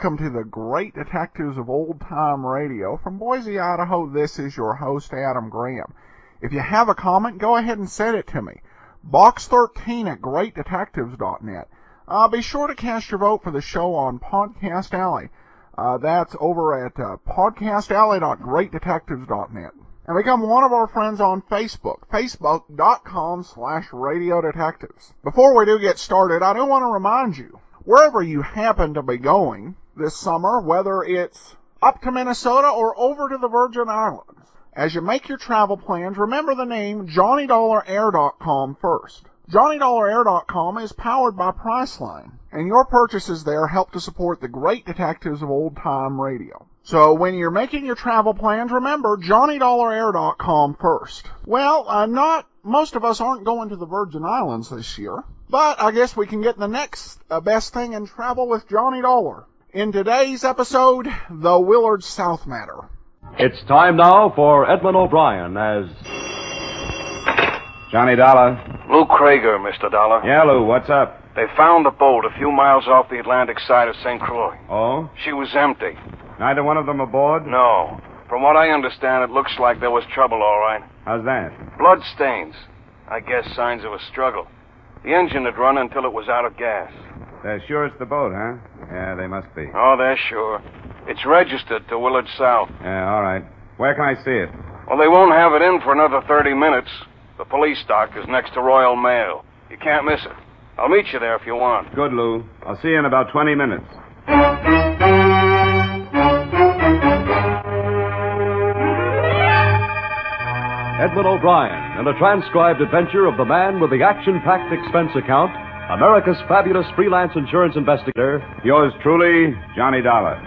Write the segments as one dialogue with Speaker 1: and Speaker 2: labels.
Speaker 1: welcome to the Great Detectives of Old Time Radio. From Boise, Idaho, this is your host, Adam Graham. If you have a comment, go ahead and send it to me. Box13 at greatdetectives.net. Be sure to cast your vote for the show on Podcast Alley. That's over at podcastalley.greatdetectives.net. And become one of our friends on Facebook, facebook.com/Radio Detectives. Before we do get started, I do want to remind you, wherever you happen to be going this summer, whether it's up to Minnesota or over to the Virgin Islands, as you make your travel plans, remember the name JohnnyDollarAir.com first. JohnnyDollarAir.com is powered by Priceline, and your purchases there help to support the Great Detectives of Old Time Radio. So when you're making your travel plans, remember JohnnyDollarAir.com first. Well, not most of us aren't going to the Virgin Islands this year, but I guess we can get the next best thing in travel with Johnny Dollar. In today's episode, the Willard South Matter.
Speaker 2: It's time now for Edmund O'Brien as
Speaker 3: Johnny Dollar.
Speaker 4: Lou Krieger, Mr. Dollar.
Speaker 3: Yeah, Lou, what's up?
Speaker 4: They found the boat a few miles off the Atlantic side of St. Croix.
Speaker 3: Oh?
Speaker 4: She was empty.
Speaker 3: Neither one of them aboard?
Speaker 4: No. From what I understand, it looks like there was trouble, all right.
Speaker 3: How's that?
Speaker 4: Blood stains. I guess signs of a struggle. The engine had run until it was out of gas.
Speaker 3: They're sure it's the boat, huh? Yeah, they must be.
Speaker 4: Oh, they're sure. It's registered to Willard South.
Speaker 3: Yeah, all right. Where can I see it?
Speaker 4: Well, they won't have it in for another 30 minutes. The police dock is next to Royal Mail. You can't miss it. I'll meet you there if you want.
Speaker 3: Good, Lou. I'll see you in about 20 minutes.
Speaker 2: Edmund O'Brien in a transcribed adventure of the man with the action-packed expense account, America's fabulous freelance insurance investigator.
Speaker 3: Yours truly, Johnny Dollar.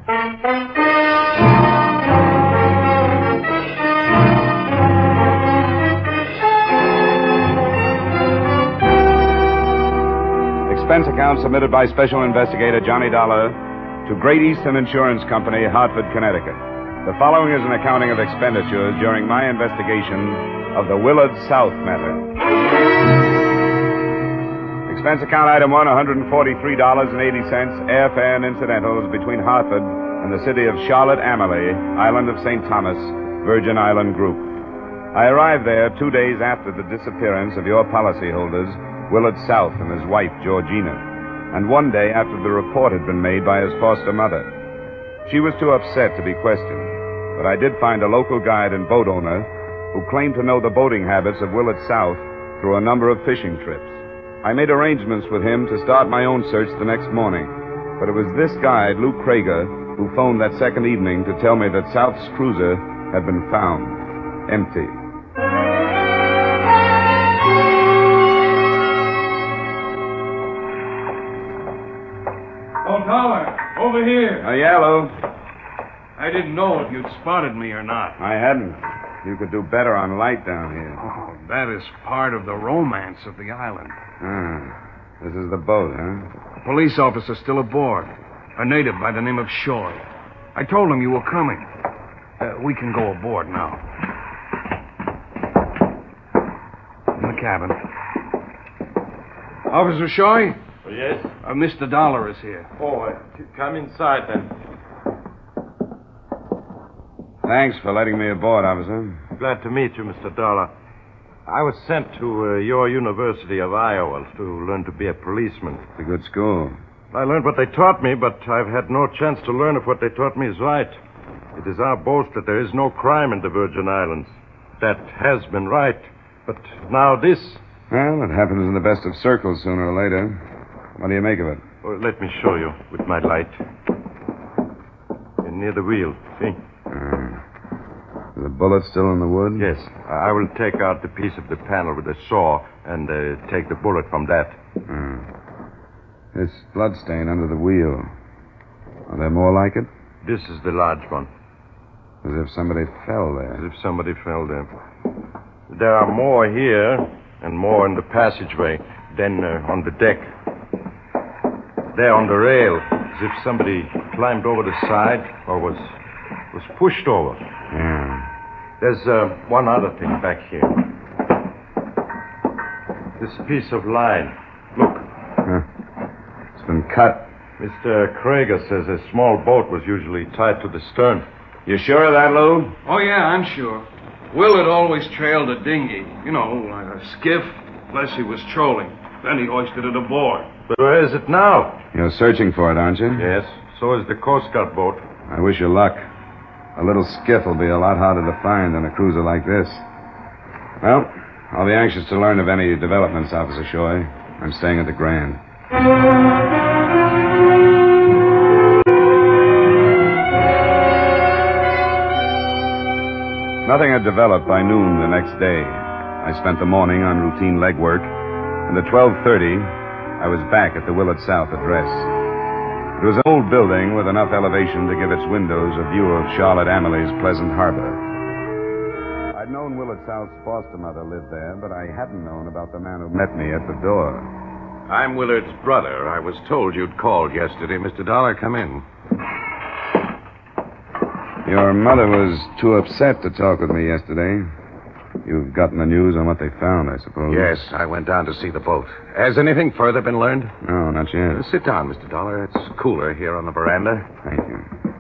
Speaker 3: Expense account submitted by Special Investigator Johnny Dollar to Great Eastern Insurance Company, Hartford, Connecticut. The following is an accounting of expenditures during my investigation of the Willard South matter. Expense account item 1, $143.80, airfare and incidentals between Hartford and the city of Charlotte Amalie, Island of St. Thomas, Virgin Island Group. I arrived there 2 days after the disappearance of your policyholders, Willard South and his wife, Georgina, and 1 day after the report had been made by his foster mother. She was too upset to be questioned, but I did find a local guide and boat owner who claimed to know the boating habits of Willard South through a number of fishing trips. I made arrangements with him to start my own search the next morning, but it was this guide, Lou Krieger, who phoned that second evening to tell me that South's cruiser had been found empty.
Speaker 5: Oh, Dollar, over here.
Speaker 3: Yeah, Lou.
Speaker 5: I didn't know if you'd spotted me or not.
Speaker 3: I hadn't. You could do better on light down here.
Speaker 5: Oh, that is part of the romance of the island.
Speaker 3: This is the boat, huh?
Speaker 5: A police officer still aboard. A native by the name of Shoy. I told him you were coming. We can go aboard now. In the cabin. Officer Shoy?
Speaker 6: Yes?
Speaker 5: Mr. Dollar is here.
Speaker 6: Oh, come inside then.
Speaker 3: Thanks for letting me aboard, officer.
Speaker 6: Glad to meet you, Mr. Dollar. I was sent to your University of Iowa to learn to be a policeman.
Speaker 3: It's a good school.
Speaker 6: I learned what they taught me, but I've had no chance to learn if what they taught me is right. It is our boast that there is no crime in the Virgin Islands. That has been right. But now this...
Speaker 3: Well, it happens in the best of circles sooner or later. What do you make of it?
Speaker 6: Oh, let me show you with my light. Near the wheel, see?
Speaker 3: Is the bullet still in the wood?
Speaker 6: Yes. I will take out the piece of the panel with a saw and take the bullet from that.
Speaker 3: This blood stain under the wheel. Are there more like it?
Speaker 6: This is the large one.
Speaker 3: As if somebody fell there.
Speaker 6: As if somebody fell there. There are more here and more in the passageway than on the deck. There on the rail, as if somebody climbed over the side or was pushed over.
Speaker 3: Yeah.
Speaker 6: There's one other thing back here. This piece of line. Look.
Speaker 3: It's been cut.
Speaker 6: Mr. Krager says a small boat was usually tied to the stern.
Speaker 3: You sure of that, Lou?
Speaker 5: Oh, yeah, I'm sure. Willard always trailed a dinghy. You know, like a skiff, unless he was trolling. Then he hoisted it aboard.
Speaker 6: But where is it now?
Speaker 3: You're searching for it, aren't you?
Speaker 6: Yes, so is the Coast Guard boat.
Speaker 3: I wish you luck. A little skiff will be a lot harder to find than a cruiser like this. Well, I'll be anxious to learn of any developments, Officer Shoy. I'm staying at the Grand. Nothing had developed by noon the next day. I spent the morning on routine legwork, and at 12:30, I was back at the Willard South address. It was an old building with enough elevation to give its windows a view of Charlotte Amelie's pleasant harbor. I'd known Willard South's foster mother lived there, but I hadn't known about the man who met me at the door.
Speaker 7: I'm Willard's brother. I was told you'd called yesterday. Mr. Dollar, come in.
Speaker 3: Your mother was too upset to talk with me yesterday. You've gotten the news on what they found, I suppose.
Speaker 7: Yes, I went down to see the boat. Has anything further been learned?
Speaker 3: No, not yet.
Speaker 7: Sit down, Mr. Dollar. It's cooler here on the veranda.
Speaker 3: Thank you.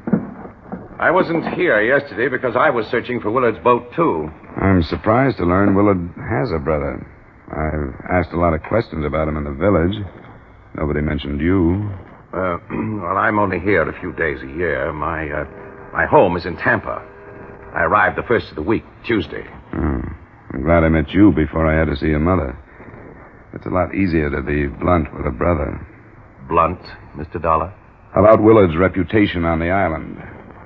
Speaker 7: I wasn't here yesterday because I was searching for Willard's boat, too.
Speaker 3: I'm surprised to learn Willard has a brother. I've asked a lot of questions about him in the village. Nobody mentioned you.
Speaker 7: Well, I'm only here a few days a year. My home is in Tampa. I arrived the first of the week, Tuesday.
Speaker 3: I'm glad I met you before I had to see your mother. It's a lot easier to be blunt with a brother.
Speaker 7: Blunt, Mr. Dollar?
Speaker 3: About Willard's reputation on the island.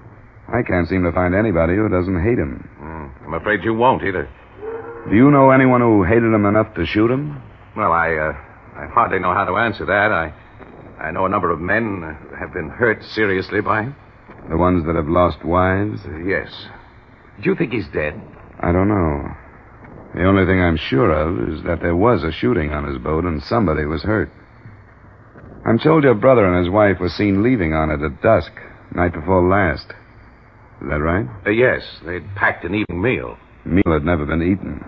Speaker 3: I can't seem to find anybody who doesn't hate him.
Speaker 7: I'm afraid you won't either.
Speaker 3: Do you know anyone who hated him enough to shoot him?
Speaker 7: Well, I hardly know how to answer that. I know a number of men have been hurt seriously by him.
Speaker 3: The ones that have lost wives?
Speaker 7: Yes. Do you think he's dead?
Speaker 3: I don't know. The only thing I'm sure of is that there was a shooting on his boat and somebody was hurt. I'm told your brother and his wife were seen leaving on it at dusk, night before last. Is that right?
Speaker 7: Yes. They'd packed an evening meal.
Speaker 3: Meal had never been eaten.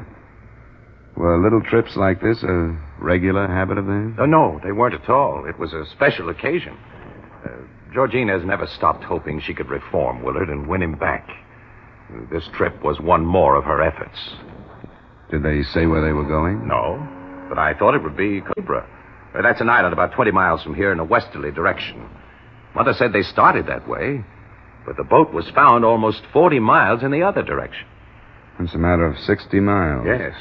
Speaker 3: Were little trips like this a regular habit of theirs?
Speaker 7: No, they weren't at all. It was a special occasion. Georgina has never stopped hoping she could reform Willard and win him back. This trip was one more of her efforts.
Speaker 3: Did they say where they were going?
Speaker 7: No, but I thought it would be Cobra. That's an island about 20 miles from here in a westerly direction. Mother said they started that way, but the boat was found almost 40 miles in the other direction.
Speaker 3: It's a matter of 60 miles.
Speaker 7: Yes,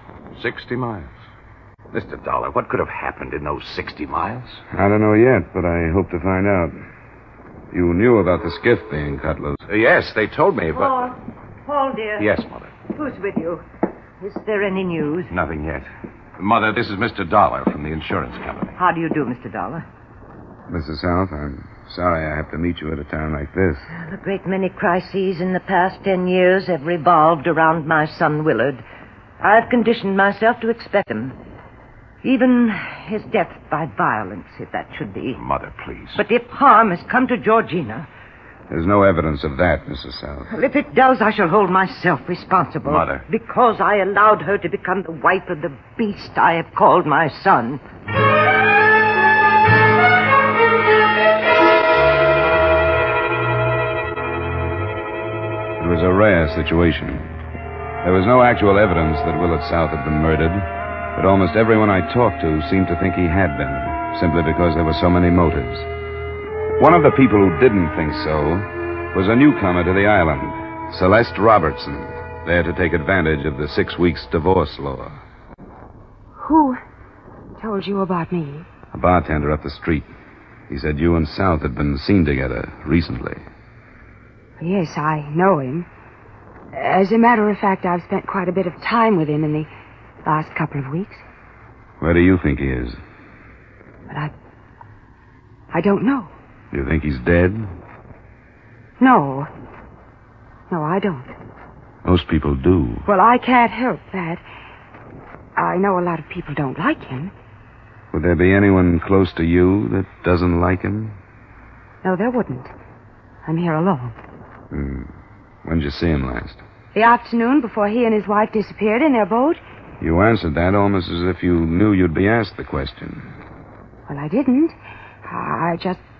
Speaker 7: 60 miles. Mr. Dollar, what could have happened in those 60 miles?
Speaker 3: I don't know yet, but I hope to find out. You knew about the skiff being cut loose.
Speaker 7: Yes, they told me, but...
Speaker 8: Paul, dear.
Speaker 7: Yes, Mother.
Speaker 8: Who's with you? Is there any news?
Speaker 7: Nothing yet. Mother, this is Mr. Dollar from the insurance company.
Speaker 8: How do you do, Mr. Dollar?
Speaker 3: Mrs. South, I'm sorry I have to meet you at a time like this.
Speaker 8: A great many crises in the past 10 years have revolved around my son, Willard. I've conditioned myself to expect him. Even his death by violence, if that should be.
Speaker 7: Mother, please.
Speaker 8: But if harm has come to Georgina...
Speaker 3: There's no evidence of that, Mrs. South.
Speaker 8: Well, if it does, I shall hold myself responsible.
Speaker 7: Mother.
Speaker 8: Because I allowed her to become the wife of the beast I have called my son.
Speaker 3: It was a rare situation. There was no actual evidence that Willard South had been murdered, but almost everyone I talked to seemed to think he had been, simply because there were so many motives. One of the people who didn't think so was a newcomer to the island, Celeste Robertson, there to take advantage of the 6 weeks divorce law.
Speaker 9: Who told you about me?
Speaker 3: A bartender up the street. He said you and South had been seen together recently.
Speaker 9: Yes, I know him. As a matter of fact, I've spent quite a bit of time with him in the last couple of weeks.
Speaker 3: Where do you think he is?
Speaker 9: But I don't know.
Speaker 3: Do you think he's dead?
Speaker 9: No. No, I don't.
Speaker 3: Most people do.
Speaker 9: Well, I can't help that. I know a lot of people don't like him.
Speaker 3: Would there be anyone close to you that doesn't like him?
Speaker 9: No, there wouldn't. I'm here alone.
Speaker 3: When did you see him last?
Speaker 9: The afternoon before he and his wife disappeared in their boat.
Speaker 3: You answered that almost as if you knew you'd be asked the question.
Speaker 9: Well, I didn't. I just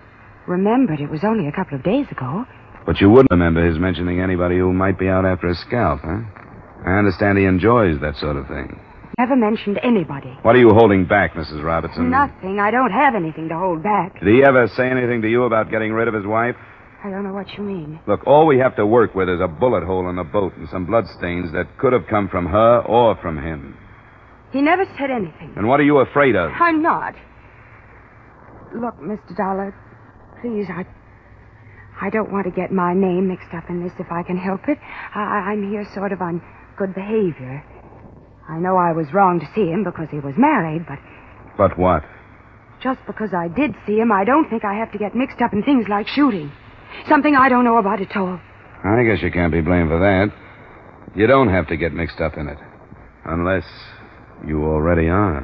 Speaker 9: remembered it was only a couple of days ago.
Speaker 3: But you wouldn't remember his mentioning anybody who might be out after a scalp, huh? I understand he enjoys that sort of thing.
Speaker 9: Never mentioned anybody.
Speaker 3: What are you holding back, Mrs. Robertson?
Speaker 9: Nothing. I don't have anything to hold back.
Speaker 3: Did he ever say anything to you about getting rid of his wife?
Speaker 9: I don't know what you mean.
Speaker 3: Look, all we have to work with is a bullet hole in the boat and some bloodstains that could have come from her or from him.
Speaker 9: He never said anything.
Speaker 3: And what are you afraid of?
Speaker 9: I'm not. Look, Mr. Dollar, please, I don't want to get my name mixed up in this if I can help it. I'm here sort of on good behavior. I know I was wrong to see him because he was married, but...
Speaker 3: But what?
Speaker 9: Just because I did see him, I don't think I have to get mixed up in things like shooting. Something I don't know about at all.
Speaker 3: I guess you can't be blamed for that. You don't have to get mixed up in it. Unless you already are.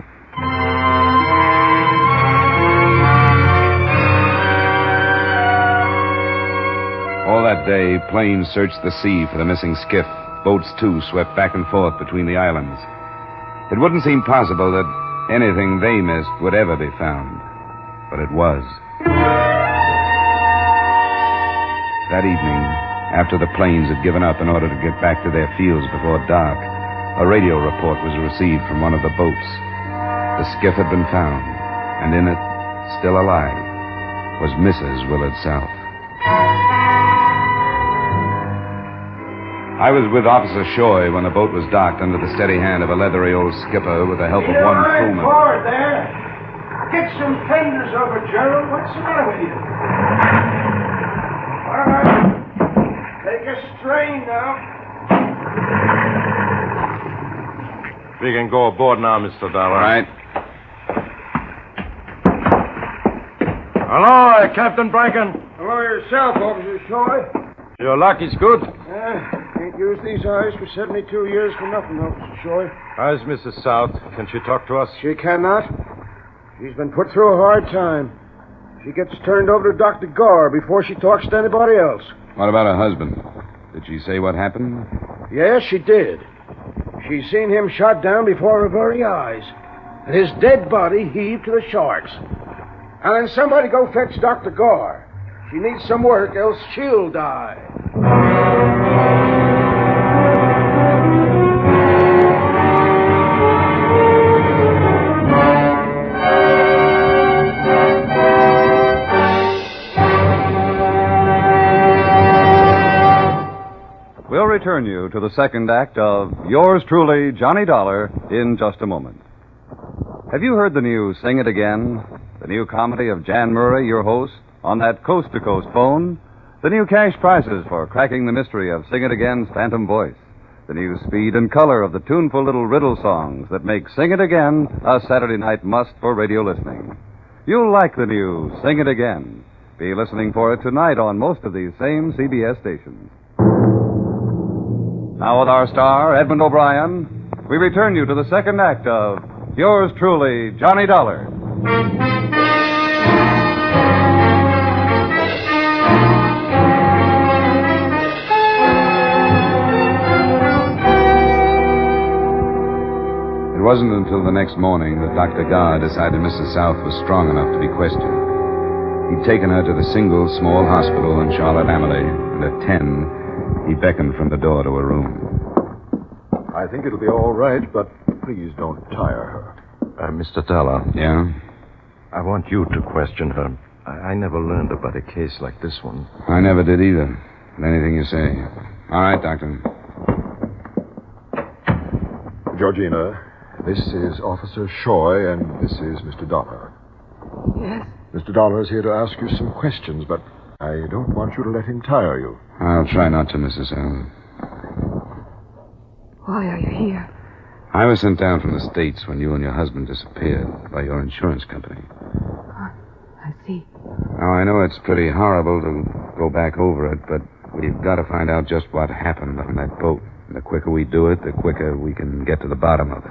Speaker 3: All that day, planes searched the sea for the missing skiff. Boats, too, swept back and forth between the islands. It wouldn't seem possible that anything they missed would ever be found. But it was. That evening, after the planes had given up in order to get back to their fields before dark, a radio report was received from one of the boats. The skiff had been found, and in it, still alive, was Mrs. Willard South. I was with Officer Shoy when the boat was docked under the steady hand of a leathery old skipper with the help of one crewman.
Speaker 10: Forward there. Get some fenders over, Gerald. What's the matter with you? All right. Take a strain now.
Speaker 6: We can go aboard now, Mr. Dollar.
Speaker 3: All right.
Speaker 6: Hello, Captain Bracken.
Speaker 10: Hello yourself, Officer Shoy.
Speaker 6: Your luck is good.
Speaker 10: Can't use these eyes for 72 years for nothing, Officer Shoy.
Speaker 6: How's Mrs. South? Can she talk to us?
Speaker 10: She cannot. She's been put through a hard time. She gets turned over to Dr. Gar before she talks to anybody else.
Speaker 3: What about her husband? Did she say what happened?
Speaker 10: Yes, she did. She's seen him shot down before her very eyes. And his dead body heaved to the sharks. And then somebody go fetch Dr. Gar. She needs some work, else she'll die.
Speaker 11: We'll return you to the second act of Yours Truly, Johnny Dollar, in just a moment. Have you heard the new Sing It Again? The new comedy of Jan Murray, your host, on that coast-to-coast phone? The new cash prizes for cracking the mystery of Sing It Again's phantom voice? The new speed and color of the tuneful little riddle songs that make Sing It Again a Saturday night must for radio listening? You'll like the new Sing It Again. Be listening for it tonight on most of these same CBS stations. Now with our star, Edmund O'Brien, we return you to the second act of Yours Truly, Johnny Dollar.
Speaker 3: It wasn't until the next morning that Dr. Gar decided Mrs. South was strong enough to be questioned. He'd taken her to the single small hospital in Charlotte Amalie, and at 10, he beckoned from the door to her room.
Speaker 12: I think it'll be all right, but please don't tire her.
Speaker 6: Mr. Dollar.
Speaker 3: Yeah?
Speaker 6: I want you to question her. I never learned about a case like this one.
Speaker 3: I never did either. Anything you say. All right, Doctor.
Speaker 12: Georgina, this is Officer Shoy, and this is Mr. Dollar.
Speaker 9: Yes?
Speaker 12: Mr. Dollar is here to ask you some questions, but I don't want you to let him tire you.
Speaker 3: I'll try not to, Mrs. Allen.
Speaker 9: Why are you here?
Speaker 3: I was sent down from the States when you and your husband disappeared by your insurance company.
Speaker 9: I see.
Speaker 3: Now, I know it's pretty horrible to go back over it, but we've got to find out just what happened on that boat. And the quicker we do it, the quicker we can get to the bottom of it.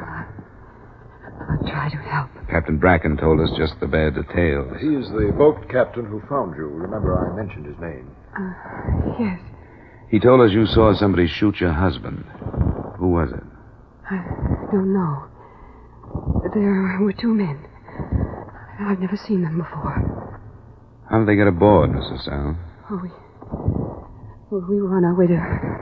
Speaker 9: I'll try to help.
Speaker 3: Captain Bracken told us just the bare details.
Speaker 12: He is the boat captain who found you. Remember, I mentioned his name.
Speaker 9: Yes.
Speaker 3: He told us you saw somebody shoot your husband. Who was it?
Speaker 9: I don't know. There were two men. I've never seen them before.
Speaker 11: How did they get aboard, Mrs. Sal?
Speaker 9: We were on our way to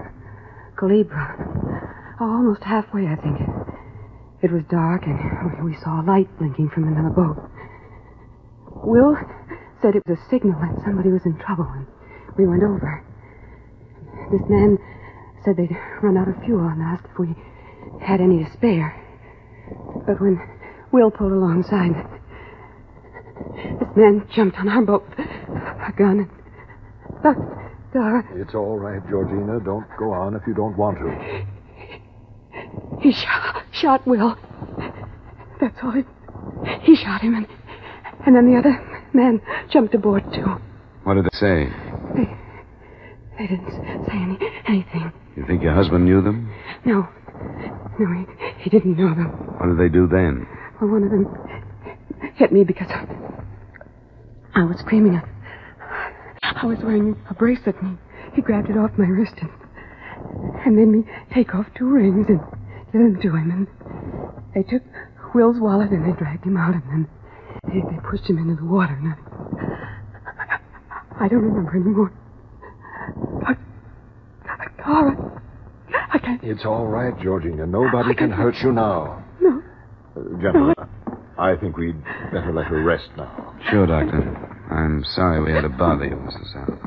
Speaker 9: Culebra. Almost halfway, I think. It was dark, and we saw a light blinking from another boat. Will said it was a signal that somebody was in trouble, and we went over. This man said they'd run out of fuel and asked if we had any to spare. But when Will pulled alongside, this man jumped on our boat, a gun, and Dora...
Speaker 12: It's all right, Georgina. Don't go on if you don't want to.
Speaker 9: He shot Will. That's all. He shot him, and then the other man jumped aboard, too.
Speaker 11: What did they say?
Speaker 9: They didn't say anything.
Speaker 11: You think your husband knew them?
Speaker 9: No, he didn't know them.
Speaker 11: What did they do then?
Speaker 9: Well, one of them hit me because I was screaming. I was wearing a bracelet, and he grabbed it off my wrist and made me take off 2 rings and give them to him. And they took Will's wallet and they dragged him out, and then they pushed him into the water. And I don't remember anymore. Dora, I can't...
Speaker 12: It's all right, Georgina. Nobody can hurt you now.
Speaker 9: No.
Speaker 12: Gentlemen, I think we'd better let her rest now.
Speaker 11: Sure, Doctor. I'm sorry we had to bother you, Mrs. Sal.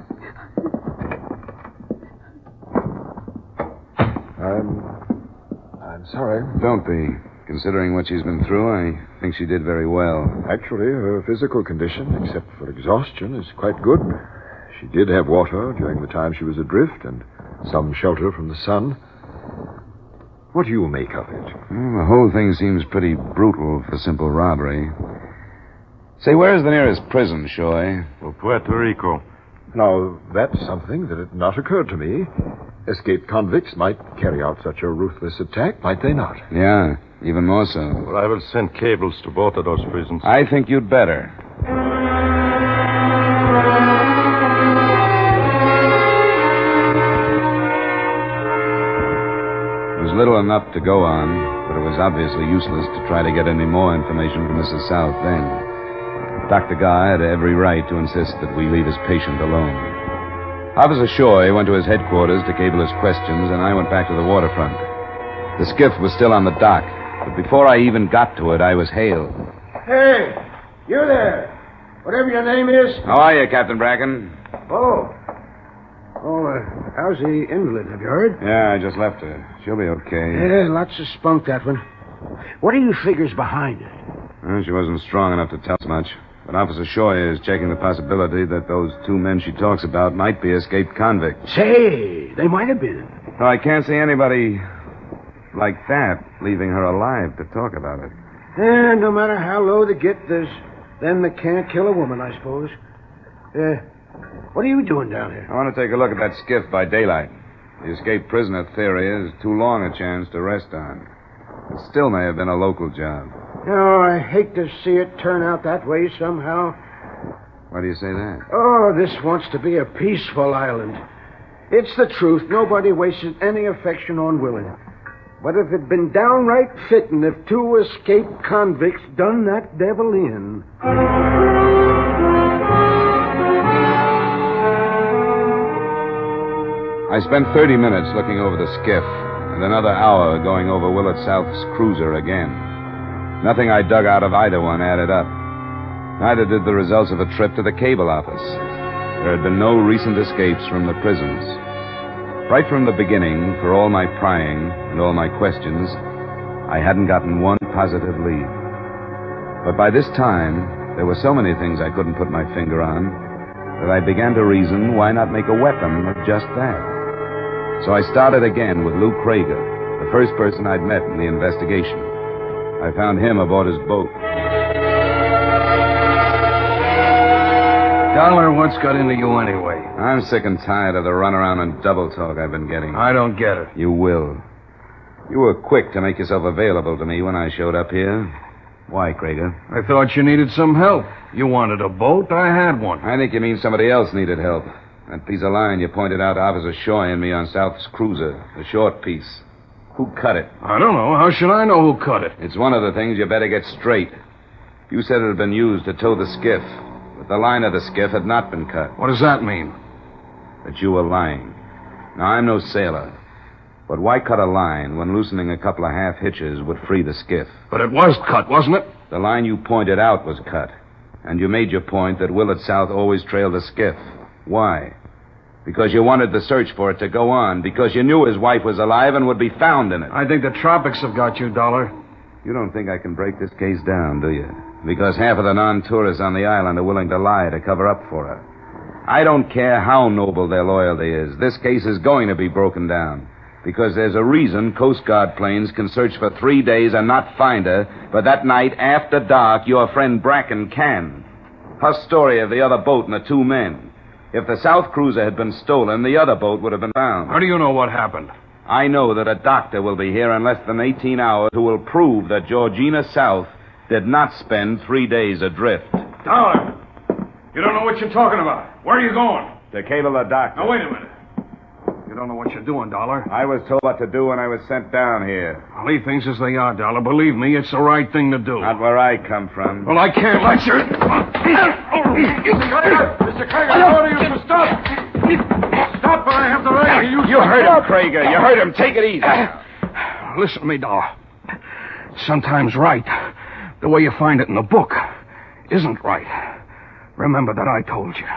Speaker 12: I'm sorry.
Speaker 11: Don't be. Considering what she's been through, I think she did very well.
Speaker 12: Actually, her physical condition, except for exhaustion, is quite good. She did have water during the time she was adrift and some shelter from the sun. What do you make of it?
Speaker 11: Well, the whole thing seems pretty brutal for simple robbery. Say, where's the nearest prison, Shoy?
Speaker 6: Well, Puerto Rico.
Speaker 12: Now, that's something that had not occurred to me. Escaped convicts might carry out such a ruthless attack, might they not?
Speaker 11: Yeah, even more so.
Speaker 6: Well, I will send cables to both of those prisons.
Speaker 11: I think you'd better. There was little enough to go on, but it was obviously useless to try to get any more information from Mrs. South then. Dr. Guy had every right to insist that we leave his patient alone. Officer Shoy went to his headquarters to cable his questions, and I went back to the waterfront. The skiff was still on the dock, but before I even got to it, I was hailed.
Speaker 10: Hey, you there. Whatever your name is.
Speaker 11: How are you, Captain Bracken?
Speaker 10: Oh, how's the invalid? Have you heard?
Speaker 11: Yeah, I just left her. She'll be okay.
Speaker 10: Yeah, lots of spunk, that one. What are you figures behind it?
Speaker 11: Well, she wasn't strong enough to tell us much. But Officer Shoy is checking the possibility that those 2 men she talks about might be escaped convicts.
Speaker 10: Say, they might have been.
Speaker 11: Well, I can't see anybody like that leaving her alive to talk about it.
Speaker 10: Yeah, no matter how low they get, there's them that can't kill a woman, I suppose. What are you doing down here?
Speaker 11: I want to take a look at that skiff by daylight. The escaped prisoner theory is too long a chance to rest on. It still may have been a local job.
Speaker 10: Oh, I hate to see it turn out that way somehow.
Speaker 11: Why do you say that?
Speaker 10: Oh, this wants to be a peaceful island. It's the truth. Nobody wasted any affection on Willin. But if it'd been downright fitting if 2 escaped convicts done that devil in.
Speaker 11: I spent 30 minutes looking over the skiff, and another hour going over Willett South's cruiser again. Nothing I dug out of either one added up. Neither did the results of a trip to the cable office. There had been no recent escapes from the prisons. Right from the beginning, for all my prying and all my questions, I hadn't gotten one positive lead. But by this time, there were so many things I couldn't put my finger on that I began to reason, why not make a weapon of just that? So I started again with Lou Krager, the first person I'd met in the investigation. I found him aboard his boat.
Speaker 5: Dollar, what's got into you anyway?
Speaker 11: I'm sick and tired of the runaround and double talk I've been getting.
Speaker 5: I don't get it.
Speaker 11: You will. You were quick to make yourself available to me when I showed up here. Why, Krager?
Speaker 5: I thought you needed some help. You wanted a boat, I had one.
Speaker 11: I think you mean somebody else needed help. That piece of line you pointed out to Officer Shoy and me on South's cruiser, the short piece. Who cut it?
Speaker 5: I don't know. How should I know who cut it?
Speaker 11: It's one of the things you better get straight. You said it had been used to tow the skiff.
Speaker 3: but the line of the skiff had not been cut.
Speaker 5: What does that mean?
Speaker 3: That you were lying. Now, I'm no sailor, but why cut a line when loosening a couple of half hitches would free the skiff?
Speaker 5: But it was cut, wasn't it?
Speaker 3: The line you pointed out was cut, and you made your point that Willard South always trailed the skiff. Why? Because you wanted the search for it to go on, because you knew his wife was alive and would be found in it.
Speaker 5: I think the tropics have got you, Dollar.
Speaker 3: You don't think I can break this case down, do you? Because half of the non-tourists on the island are willing to lie to cover up for her. I don't care how noble their loyalty is. This case is going to be broken down. Because there's a reason Coast Guard planes can search for 3 days and not find her, but that night after dark, your friend Bracken can. Her story of the other boat and the 2 men. If the South cruiser had been stolen, the other boat would have been found.
Speaker 5: How do you know what happened?
Speaker 3: I know that a doctor will be here in less than 18 hours who will prove that Georgina South did not spend 3 days adrift.
Speaker 5: Dollar! You don't know what you're talking about. Where are you going?
Speaker 3: To cable the doctor.
Speaker 5: Now, wait a minute. You don't know what you're doing, Dollar.
Speaker 3: I was told what to do when I was sent down here.
Speaker 5: I'll leave things as they are, Dollar. Believe me, it's the right thing to do.
Speaker 3: Not where I come from.
Speaker 5: Well, I can't let you... Mr. Krieger, I order you to stop. Stop, or I have the right to use...
Speaker 3: You heard him, Krieger. You heard him. Take it easy.
Speaker 5: Listen to me, Dollar. Sometimes right, the way you find it in the book, isn't right. Remember that I told you.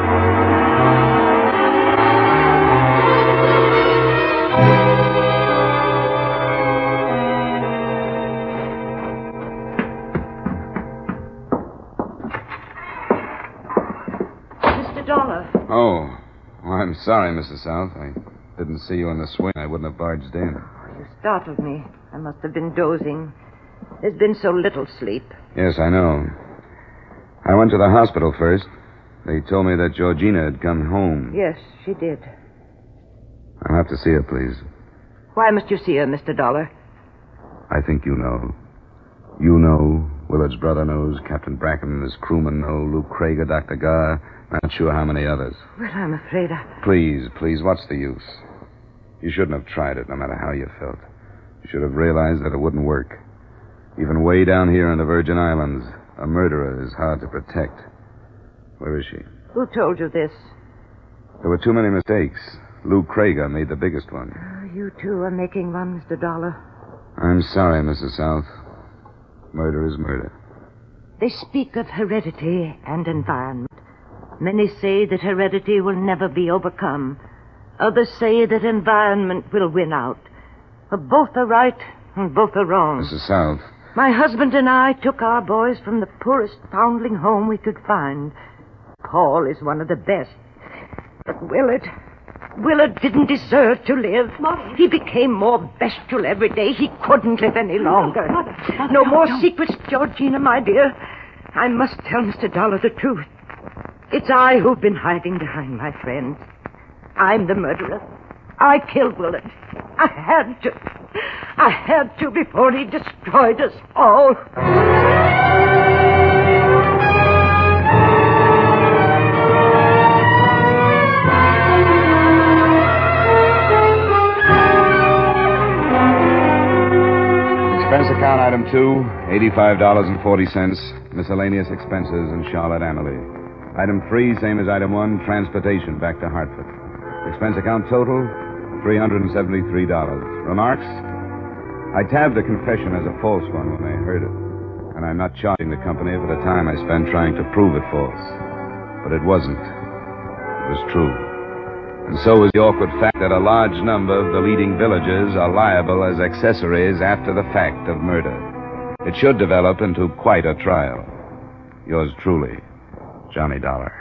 Speaker 8: Mr. Dollar.
Speaker 3: Oh, well, I'm sorry, Mrs. South. I didn't see you in the swing. I wouldn't have barged in.
Speaker 8: You startled me. I must have been dozing. There's been so little sleep.
Speaker 3: Yes, I know. I went to the hospital first. They told me that Georgina had come home.
Speaker 8: Yes, she did.
Speaker 3: I'll have to see her, please.
Speaker 8: Why must you see her, Mr. Dollar?
Speaker 3: I think you know. You know, Willard's brother knows, Captain Bracken, his crewmen know, Luke Krieger, Dr. Garr, not sure how many others.
Speaker 8: Well, I'm afraid
Speaker 3: Please, what's the use? You shouldn't have tried it, no matter how you felt. You should have realized that it wouldn't work. Even way down here in the Virgin Islands, a murderer is hard to protect. Where is she?
Speaker 8: Who told you this?
Speaker 3: There were too many mistakes. Luke Krieger made the biggest one.
Speaker 8: Oh, you too are making one, Mr. Dollar.
Speaker 3: I'm sorry, Mrs. South. Murder is murder.
Speaker 8: They speak of heredity and environment. Many say that heredity will never be overcome. Others say that environment will win out. But both are right and both are wrong.
Speaker 3: Mrs. South.
Speaker 8: My husband and I took our boys from the poorest foundling home we could find. Paul is one of the best. But Willard didn't deserve to live.
Speaker 9: Mother.
Speaker 8: He became more bestial every day. He couldn't live any longer.
Speaker 9: Mother,
Speaker 8: No more
Speaker 9: don't.
Speaker 8: secrets, Georgina, my dear. I must tell Mr. Dollar the truth. It's I who've been hiding behind my friends. I'm the murderer. I killed Willard. I had to before he destroyed us all.
Speaker 3: Expense account item 2, $85.40, miscellaneous expenses in Charlotte Amalie. Item 3, same as item 1, transportation back to Hartford. Expense account total, $373. Remarks? I tabbed the confession as a false one when I heard it. And I'm not charging the company for the time I spent trying to prove it false. But it wasn't. It was true. And so is the awkward fact that a large number of the leading villagers are liable as accessories after the fact of murder. It should develop into quite a trial. Yours truly, Johnny Dollar.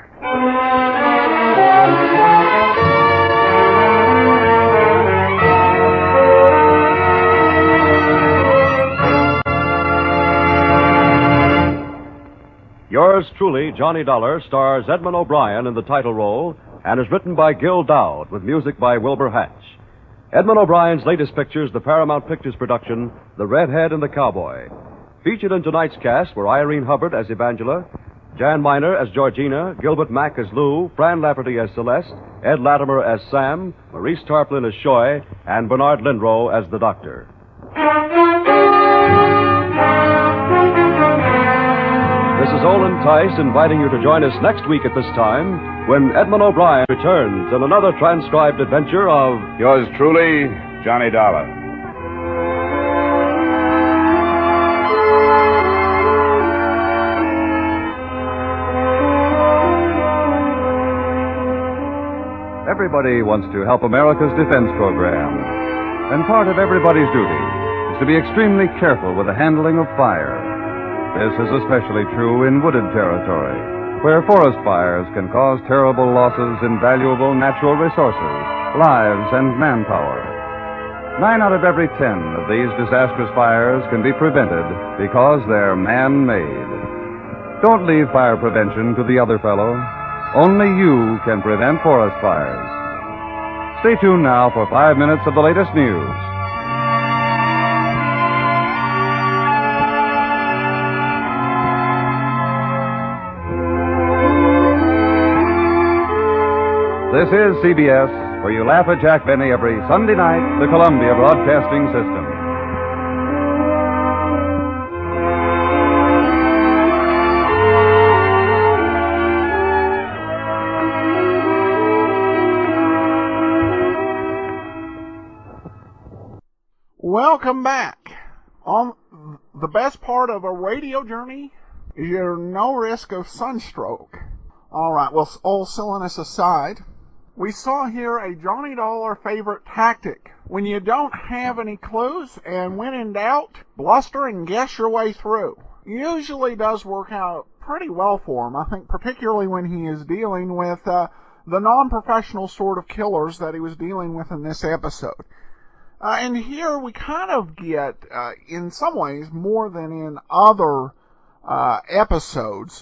Speaker 2: Yours truly, Johnny Dollar, stars Edmund O'Brien in the title role and is written by Gil Dowd with music by Wilbur Hatch. Edmund O'Brien's latest picture is the Paramount Pictures production, The Redhead and the Cowboy. Featured in tonight's cast were Irene Hubbard as Evangela, Jan Miner as Georgina, Gilbert Mack as Lou, Fran Lafferty as Celeste, Ed Latimer as Sam, Maurice Tarplin as Shoy, and Bernard Lindrow as the Doctor. This is Olin Tice inviting you to join us next week at this time when Edmund O'Brien returns in another transcribed adventure of
Speaker 3: Yours truly, Johnny Dollar.
Speaker 11: Everybody wants to help America's defense program. And part of everybody's duty is to be extremely careful with the handling of fire. This is especially true in wooded territory, where forest fires can cause terrible losses in valuable natural resources, lives, and manpower. 9 out of every 10 of these disastrous fires can be prevented because they're man-made. Don't leave fire prevention to the other fellow. Only you can prevent forest fires. Stay tuned now for 5 minutes of the latest news. This is CBS, where you laugh at Jack Benny every Sunday night, the Columbia Broadcasting System.
Speaker 1: Welcome back. On the best part of a radio journey is your no risk of sunstroke. All right, well, all silliness aside, we saw here a Johnny Dollar favorite tactic. When you don't have any clues and when in doubt, bluster and guess your way through. Usually does work out pretty well for him, I think, particularly when he is dealing with the non-professional sort of killers that he was dealing with in this episode. And here we kind of get, in some ways, more than in other episodes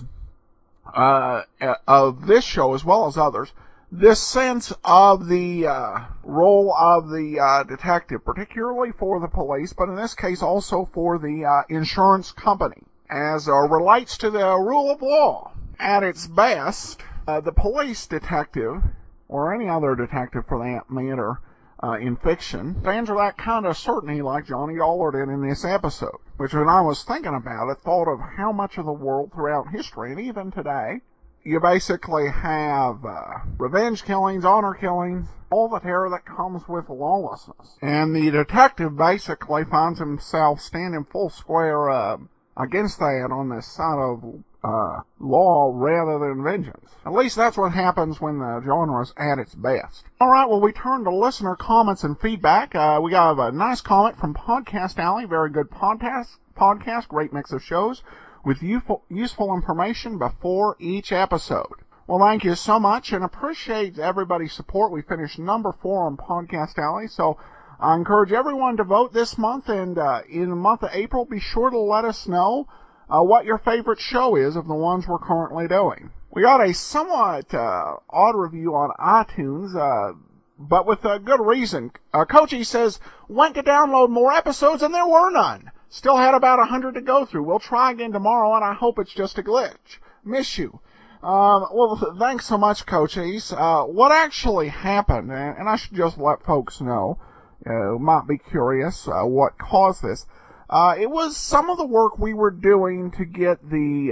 Speaker 1: of this show as well as others, this sense of the role of the detective, particularly for the police, but in this case also for the insurance company, as relates to the rule of law. At its best, the police detective, or any other detective for that matter, in fiction, stands with that kind of certainty like Johnny Dollar did in this episode. Which, when I was thinking about it, thought of how much of the world throughout history, and even today, you basically have revenge killings, honor killings, all the terror that comes with lawlessness. And the detective basically finds himself standing full square against that on the side of law rather than vengeance. At least that's what happens when the genre's at its best. All right, well, we turn to listener comments and feedback. We got a nice comment from Podcast Alley. Very good podcast, great mix of shows with useful information before each episode. Well, thank you so much and appreciate everybody's support. We finished number 4 on Podcast Alley, so I encourage everyone to vote this month, and in the month of April, be sure to let us know what your favorite show is of the ones we're currently doing. We got a somewhat odd review on iTunes, but with a good reason. Coachy says, went to download more episodes and there were none. Still had about 100 to go through. We'll try again tomorrow, and I hope it's just a glitch. Miss you. Well, thanks so much, Coachies. What actually happened, and I should just let folks know, might be curious what caused this. It was some of the work we were doing to get the,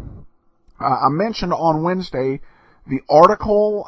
Speaker 1: I mentioned on Wednesday, the article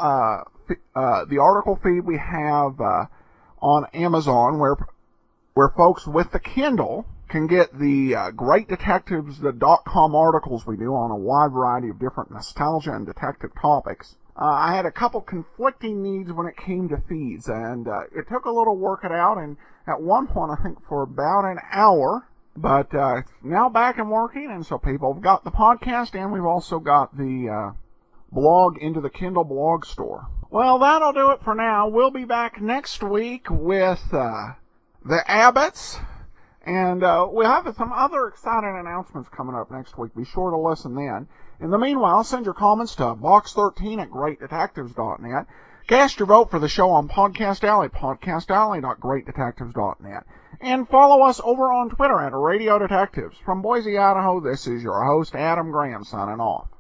Speaker 1: feed we have on Amazon, where folks with the Kindle can get the GreatDetectives.com articles we do on a wide variety of different nostalgia and detective topics. I had a couple conflicting needs when it came to feeds, and it took a little working out, and at one point, I think for about an hour, but it's now back and working, and so people have got the podcast, and we've also got the blog into the Kindle blog store. Well, that'll do it for now. We'll be back next week with the Abbotts, and we'll have some other exciting announcements coming up next week. Be sure to listen then. In the meanwhile, send your comments to box13@greatdetectives.net. Cast your vote for the show on Podcast Alley, podcastalley.greatdetectives.net. And follow us over on Twitter at Radio Detectives. From Boise, Idaho, this is your host, Adam Graham, signing off.